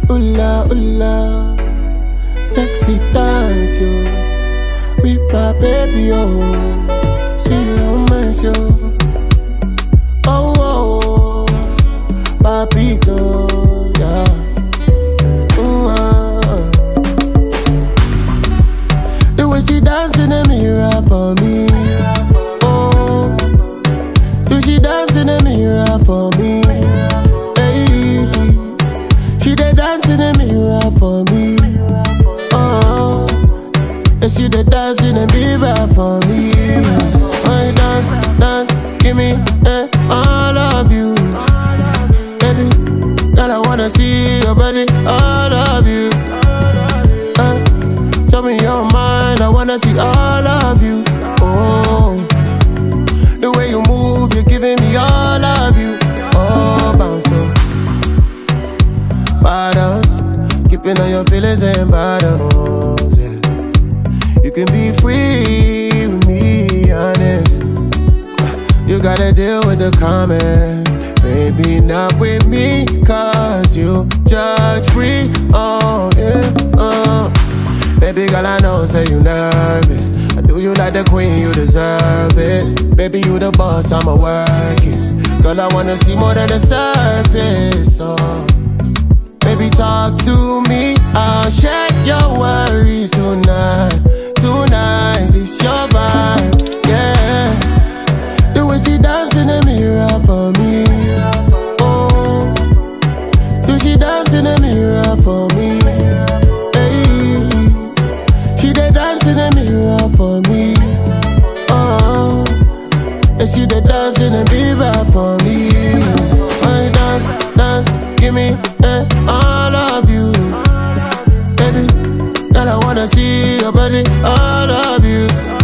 Ula, ula, sexy dance, yo. With my baby, yo. Sweet romance, yo. Oh, oh, oh. Papito, yeah. The way she dance in the mirror for me. Oh, so she dance in the mirror for me. She dey dance in the mirror for me. Oh, and she dey dance in the mirror for me. Oh, dance, dance, give me all of you, baby. Girl, I wanna see your body, all of you. Show me your mind, I wanna see all of you. Oh, the way you move, you're giving me all of you. Oh, bounce up. Bottles, keeping all your feelings in bottles, yeah. You can be free with me, honest. You gotta deal with the comments. Maybe not with me, cause you judge free, oh yeah, Baby girl, I know, say you nervous. I do you like the queen, you deserve it. Baby, you the boss, I'ma work it. Girl, I wanna see more than the surface, oh. Baby, talk to me, I'll share your worries tonight. Tonight, it's your vibe, yeah. The way she dance in the mirror for me. Oh, so she dance in the mirror for me. Hey, she dey dance in the mirror for me. Oh, and she dey dance in the mirror for me. Oh, dance, dance, give me all of you, baby. Girl, I wanna see your body, all of you.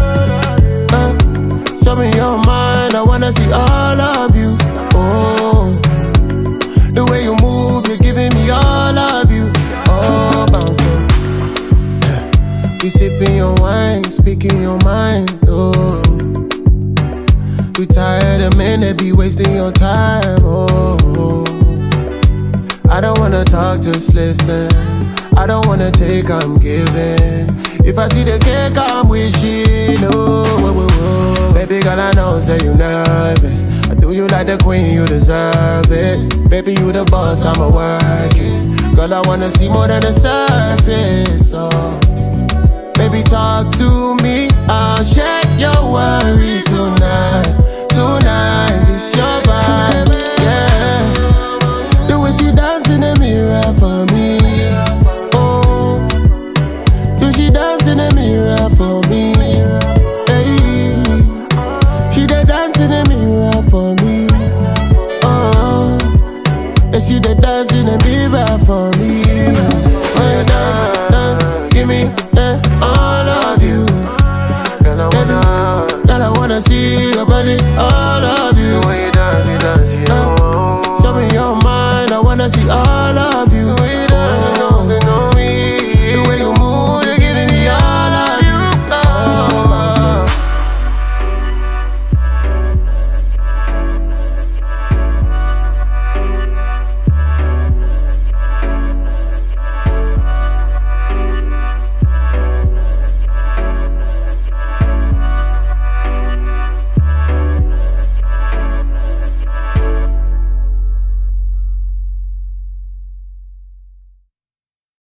Show me your mind, I wanna see all of you. Oh, the way you move, you're giving me all of you. Oh, bounce up. You sipping your wine, speaking your mind. Oh, you tired of men that be wasting your time. Oh, I don't wanna talk, just listen. I don't wanna take, I'm giving. If I see the cake, I'm wishing. Oh, whoa, whoa, whoa. Baby girl, I know, say you nervous. I do you like the queen, you deserve it. Baby, you the boss, I'ma work it. Girl, I wanna see more than the surface, oh. Baby, talk to me, I'll share your worries tonight. Tonight, it's your vibe, yeah. The way she dance in the mirror for me. Oh, so she dance in the mirror for me. Hey, she dey dance in the mirror for me. Oh, and she dey dance in the mirror for me. Oh, dance, dance, give me all of you. Girl, I wanna see your body, all of you. The way you dance, you know. Show me your mind, I wanna see all